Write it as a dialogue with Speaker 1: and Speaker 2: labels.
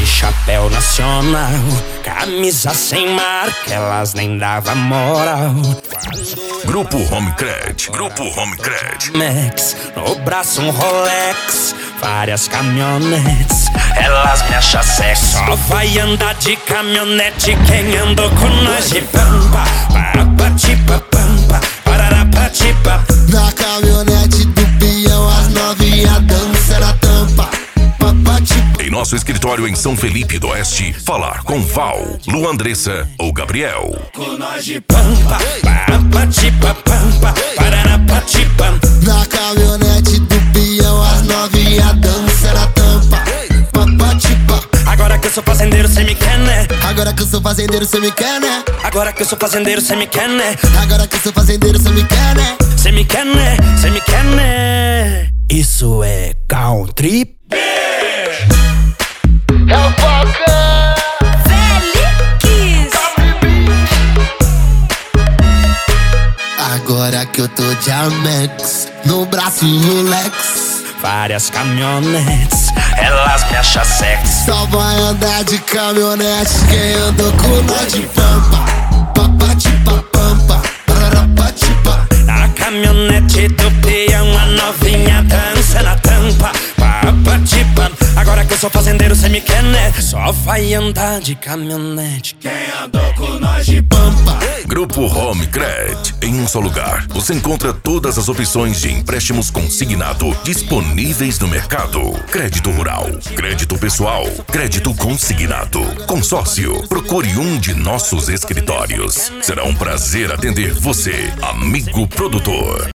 Speaker 1: chapéu nacional, camisa sem marca, elas nem davam moral.
Speaker 2: Grupo Homecred. Grupo Homecred.
Speaker 1: Max, no braço um Rolex, várias caminhonetes, elas me acham sexy. Só vai andar de caminhonete quem andou com nós de pampa. Parapatipa pampa, pararapatipa.
Speaker 3: Na caminhonete do peão as novinha dança na tampa.
Speaker 2: Em nosso escritório em São Felipe do Oeste, falar com Val, Lu Andressa ou Gabriel.
Speaker 1: Com nós de pampa, parapatipa pampa, pararapatipa.
Speaker 3: Na caminhonete do peão as novinha dança na tampa.
Speaker 1: Agora que eu sou fazendeiro, cê me quer, né?
Speaker 3: Agora que eu sou fazendeiro, cê me quer, né?
Speaker 1: Agora que eu sou fazendeiro, cê me quer, né?
Speaker 3: Agora que eu sou fazendeiro, cê me quer, né?
Speaker 1: Cê me quer, né? Cê me quer, né? Isso é country.
Speaker 3: É o Foca
Speaker 4: Feliz.
Speaker 3: Agora que eu tô de Amex, no braço um Rolex,
Speaker 1: Várias caminhonetes, elas me acham sexy.
Speaker 3: só vai andar de caminhonete quem andou com nós de pampa. Papatipa pampa, pararapatipa.
Speaker 1: Na caminhonete do peão, a novinha dança na tampa. Papatipa. Agora que eu sou fazendeiro, cê me quer, né? Só vai andar de caminhonete quem andou com nós de pampa.
Speaker 2: Grupo Homecred. Em um só lugar, você encontra todas as opções de empréstimos consignado disponíveis no mercado. Crédito rural, crédito pessoal, crédito consignado, consórcio. Procure um de nossos escritórios. Será um prazer atender você, amigo produtor.